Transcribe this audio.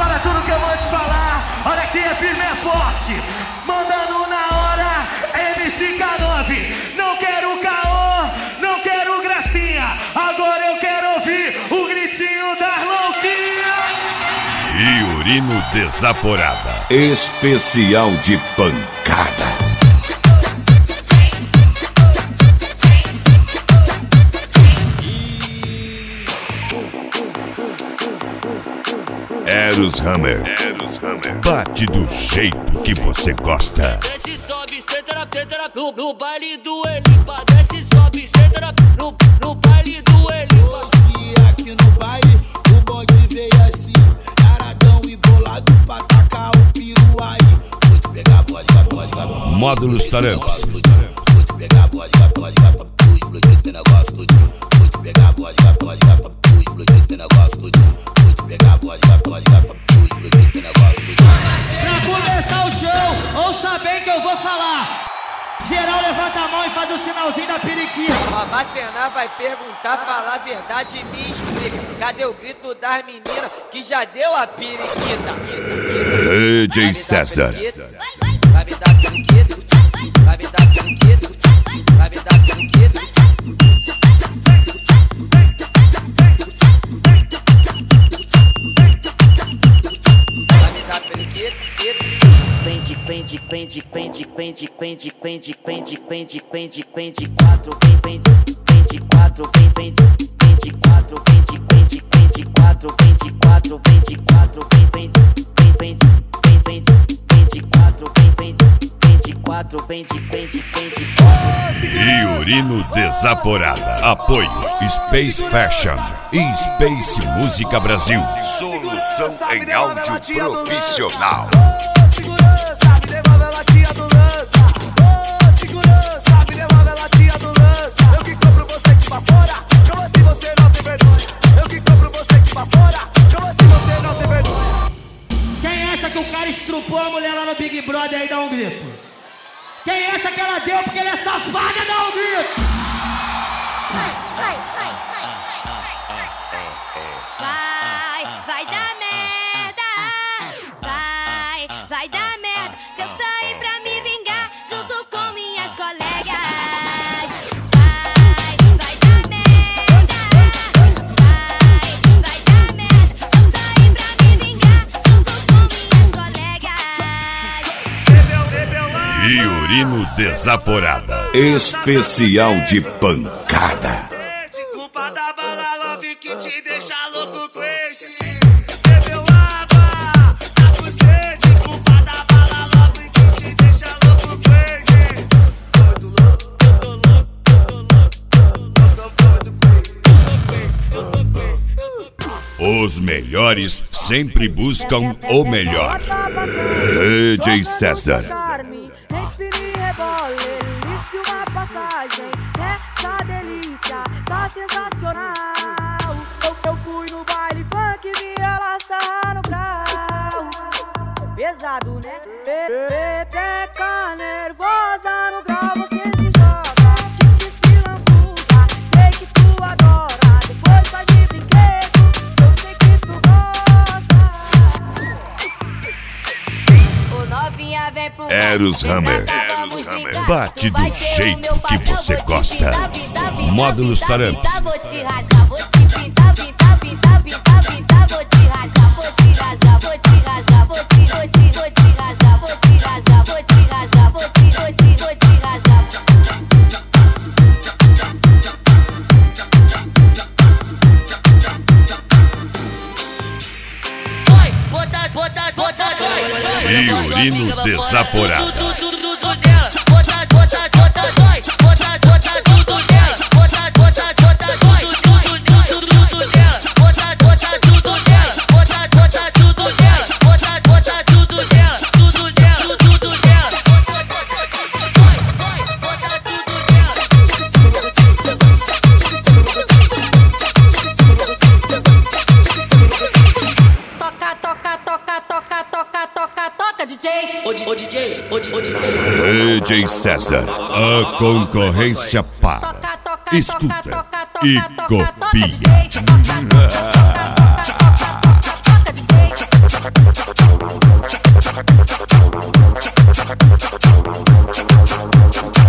para tudo que eu vou te falar. Olha aqui, é firme, é forte. Mandando na hora, MC K9. Não quero caô, não quero gracinha. Agora eu quero ouvir o gritinho das louquinhas. Fiorino Desaforada. Especial de pancada. Eros Hammer. Bate do jeito que você gosta. Desce, sobe, senta no baile do Elipa. Desce, sobe, senta no baile do Elipa. Se aqui no baile o bonde veio assim, taradão e bolado pra tacar o piru aí. Vou te pegar, pode. Módulos Taramps. Vou te pegar, pode, vai pra tu explodir teu negócio tudinho. Vou te pegar, pode, vai pra tu explodir teu negócio tudinho. Vou te pegar, pode, vai pra tu explodir teu negócio tudinho. Pra começar o show, ouça bem que eu vou falar. Geral levanta a mão e faz o sinalzinho da periquita. A Macená vai perguntar, falar a verdade e me explica. Cadê o grito das meninas que já deu a periquita? DJ César. Vai me dar periquita, vai me dar periquita, vai me dar periquita. Vai me dar periquita. Vende 4, vende 4, vende 4, vende 4, vende 4, vende 4, vende 4. Fiorino Desaforada. Apoio Space Fashion e Space Música Brasil. Solução em áudio profissional. Segurança, me devolve a latinha do lança. Ô, segurança, me devolve a latinha do lança. Eu que compro você que pra fora, como assim você não tem vergonha? Eu que compro você que pra fora, como assim você não tem vergonha? Quem acha que o cara estrupou a mulher lá no Big Brother aí, dá um grito. Quem acha que ela deu porque ele é safada, dá um grito. Vai dar merda. Vai dar merda. Se eu sair pra me vingar junto com minhas colegas. Vai dar merda. Vai dar merda. Se eu sair pra me vingar junto com minhas colegas. Fiorino Desaforada. Especial de pancada. Culpa da bala love que te deixa louco crazy. Bebeu água, tá com sede. Culpa da bala love que te deixa louco crazy. Os melhores sempre buscam o melhor. DJ César. Essa delícia tá sensacional. Eu fui no baile funk e vi ela sarrar no grau. Pesado, né? Pepeca nervosa no grau, você se joga, que se lambuza. Sei que tu adora, depois vai de brinquedo. Eu sei que tu gosta. O novinha vem pro Eros Hammer. Bate do jeito que você gosta. Módulos Taramps. Vou te rasgar, vou te pintar, pintar, pintar, pintar, pintar. Vou te rasgar, vou te rasgar, vou te rasgar, vou te rasgar, vou te rasgar, vou te rasgar, vou te rasgar. Vai, bota, vai. Fiorino Desaforada. Tudo nela. Bota, dói. Bota, tudo nela. Bota, dói. Tudo nela. Bota, tudo nela. Bota, tudo nela. Bota, tudo nela. Tudo nela. Tudo nela. Bota tudo nela. Toca, DJ. Ô DJ. DJ César. A concorrência para. Escuta e copia. Toca, DJ. Tchau.